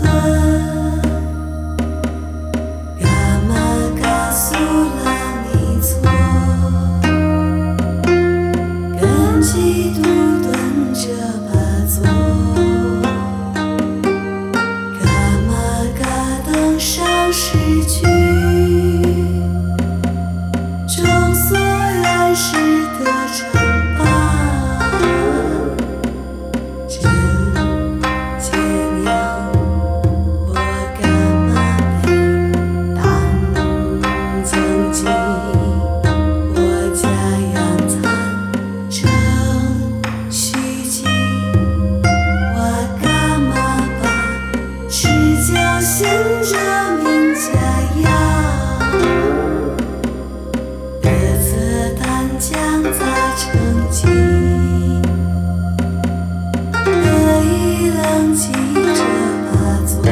干嘛告诉了你错？跟嫉妒蹲着把坐，干嘛嘎登上诗句，中所愿是的称霸。现着名家养，得则丹江杂成疾，得以冷静着把坐，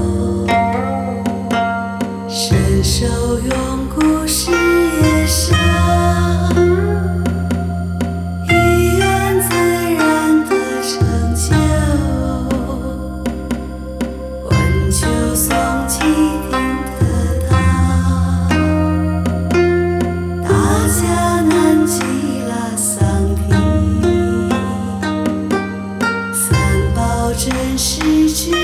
伸手用故事也上，以愿自然的成就。就送祭定的他，大家难记了丧题，三宝真实之